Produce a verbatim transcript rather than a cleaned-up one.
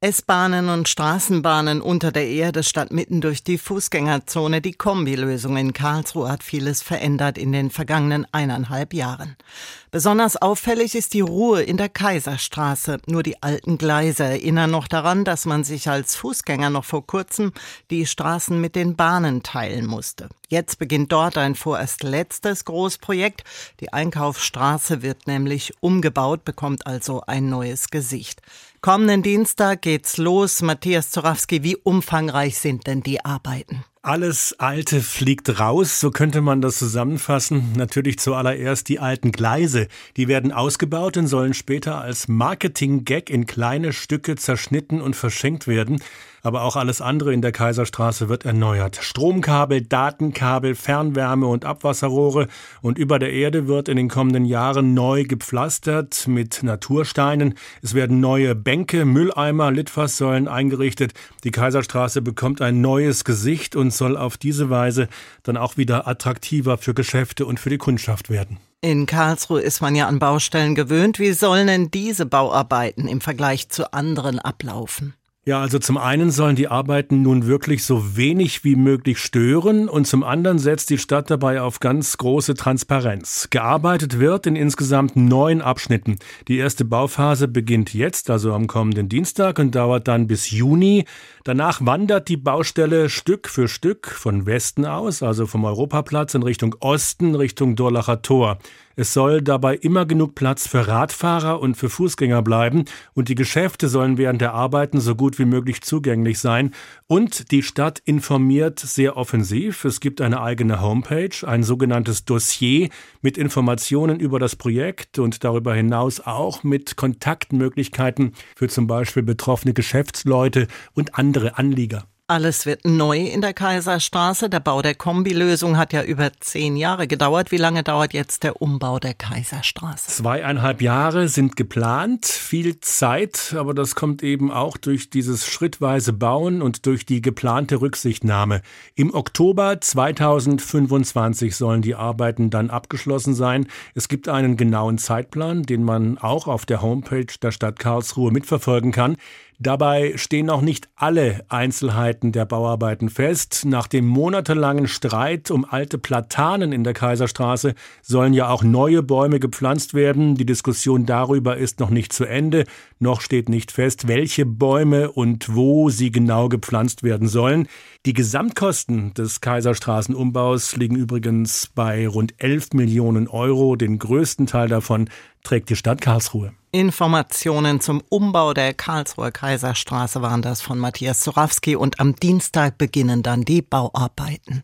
S-Bahnen und Straßenbahnen unter der Erde statt mitten durch die Fußgängerzone. Die Kombilösung in Karlsruhe hat vieles verändert in den vergangenen eineinhalb Jahren. Besonders auffällig ist die Ruhe in der Kaiserstraße. Nur die alten Gleise erinnern noch daran, dass man sich als Fußgänger noch vor kurzem die Straßen mit den Bahnen teilen musste. Jetzt beginnt dort ein vorerst letztes Großprojekt. Die Einkaufsstraße wird nämlich umgebaut, bekommt also ein neues Gesicht. Kommenden Dienstag geht's los. Matthias Zorawski, wie umfangreich sind denn die Arbeiten? Alles Alte fliegt raus, so könnte man das zusammenfassen. Natürlich zuallererst die alten Gleise. Die werden ausgebaut und sollen später als Marketing-Gag in kleine Stücke zerschnitten und verschenkt werden. Aber auch alles andere in der Kaiserstraße wird erneuert. Stromkabel, Datenkabel, Fernwärme und Abwasserrohre. Und über der Erde wird in den kommenden Jahren neu gepflastert mit Natursteinen. Es werden neue Bänke, Mülleimer, Litfaßsäulen eingerichtet. Die Kaiserstraße bekommt ein neues Gesicht und soll auf diese Weise dann auch wieder attraktiver für Geschäfte und für die Kundschaft werden. In Karlsruhe ist man ja an Baustellen gewöhnt. Wie sollen denn diese Bauarbeiten im Vergleich zu anderen ablaufen? Ja, also zum einen sollen die Arbeiten nun wirklich so wenig wie möglich stören und zum anderen setzt die Stadt dabei auf ganz große Transparenz. Gearbeitet wird in insgesamt neun Abschnitten. Die erste Bauphase beginnt jetzt, also am kommenden Dienstag und dauert dann bis Juni. Danach wandert die Baustelle Stück für Stück von Westen aus, also vom Europaplatz in Richtung Osten, Richtung Durlacher Tor. Es soll dabei immer genug Platz für Radfahrer und für Fußgänger bleiben und die Geschäfte sollen während der Arbeiten so gut wie möglich zugänglich sein. Und die Stadt informiert sehr offensiv. Es gibt eine eigene Homepage, ein sogenanntes Dossier mit Informationen über das Projekt und darüber hinaus auch mit Kontaktmöglichkeiten für zum Beispiel betroffene Geschäftsleute und andere Anlieger. Alles wird neu in der Kaiserstraße. Der Bau der Kombilösung hat ja über zehn Jahre gedauert. Wie lange dauert jetzt der Umbau der Kaiserstraße? Zweieinhalb Jahre sind geplant, viel Zeit, aber das kommt eben auch durch dieses schrittweise Bauen und durch die geplante Rücksichtnahme. Im Oktober zweitausendfünfundzwanzig sollen die Arbeiten dann abgeschlossen sein. Es gibt einen genauen Zeitplan, den man auch auf der Homepage der Stadt Karlsruhe mitverfolgen kann. Dabei stehen noch nicht alle Einzelheiten der Bauarbeiten fest. Nach dem monatelangen Streit um alte Platanen in der Kaiserstraße sollen ja auch neue Bäume gepflanzt werden. Die Diskussion darüber ist noch nicht zu Ende. Noch steht nicht fest, welche Bäume und wo sie genau gepflanzt werden sollen. Die Gesamtkosten des Kaiserstraßenumbaus liegen übrigens bei rund elf Millionen Euro. Den größten Teil davon trägt die Stadt Karlsruhe. Informationen zum Umbau der Karlsruher Kaiserstraße waren das von Matthias Zorawski und am Dienstag beginnen dann die Bauarbeiten.